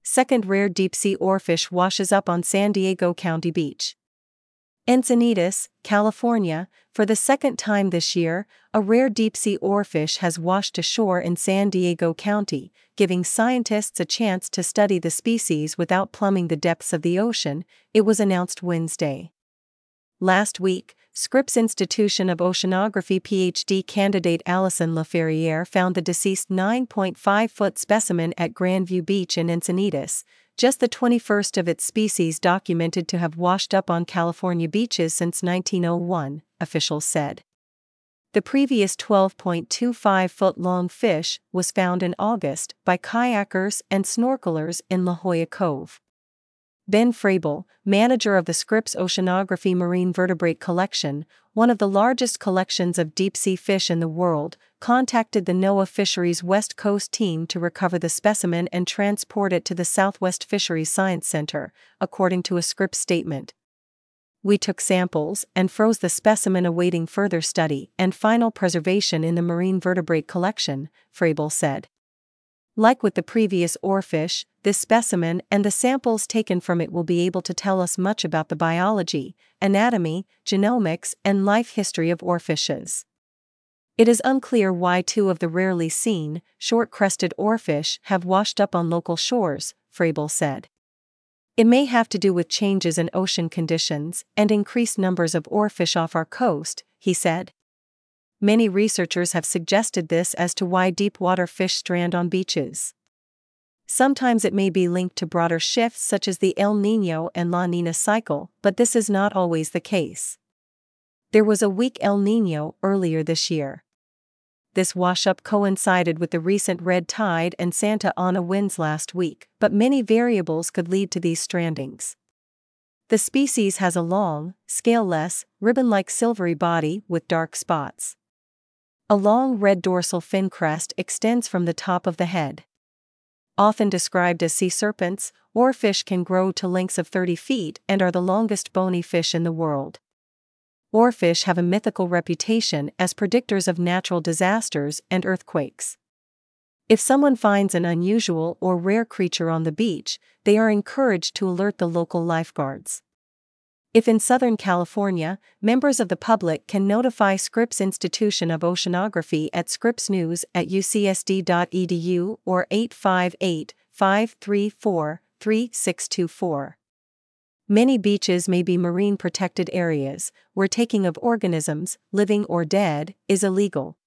Second rare deep-sea oarfish washes up on San Diego County beach. Encinitas, California. For the second time this year, a rare deep-sea oarfish has washed ashore in San Diego County, giving scientists a chance to study the species without plumbing the depths of the ocean, it was announced Wednesday. Last week, Scripps Institution of Oceanography PhD candidate Alison LaFerriere found the deceased 9.5-foot specimen at Grandview Beach in Encinitas, just the 21st of its species documented to have washed up on California beaches since 1901, officials said. The previous 12.25-foot-long fish was found in August by kayakers and snorkelers in La Jolla Cove. Ben Frabel, manager of the Scripps Oceanography Marine Vertebrate Collection, one of the largest collections of deep-sea fish in the world, contacted the NOAA Fisheries West Coast team to recover the specimen and transport it to the Southwest Fisheries Science Center, according to a Scripps statement. "We took samples and froze the specimen awaiting further study and final preservation in the Marine Vertebrate Collection," Frabel said. Like with the previous oarfish, this specimen and the samples taken from it will be able to tell us much about the biology, anatomy, genomics, and life history of oarfishes. It is unclear why two of the rarely seen, short-crested oarfish have washed up on local shores, Frabel said. "It may have to do with changes in ocean conditions and increased numbers of oarfish off our coast," he said. Many researchers have suggested this as to why deep-water fish strand on beaches. Sometimes it may be linked to broader shifts such as the El Niño and La Niña cycle, but this is not always the case. There was a weak El Niño earlier this year. This wash-up coincided with the recent red tide and Santa Ana winds last week, but many variables could lead to these strandings. The species has a long, scaleless, ribbon-like silvery body with dark spots. A long red dorsal fin crest extends from the top of the head. Often described as sea serpents, oarfish can grow to lengths of 30 feet and are the longest bony fish in the world. Oarfish have a mythical reputation as predictors of natural disasters and earthquakes. If someone finds an unusual or rare creature on the beach, they are encouraged to alert the local lifeguards. If in Southern California, members of the public can notify Scripps Institution of Oceanography at scripsnews@ucsd.edu or 858-534-3624. Many beaches may be marine protected areas, where taking of organisms, living or dead, is illegal.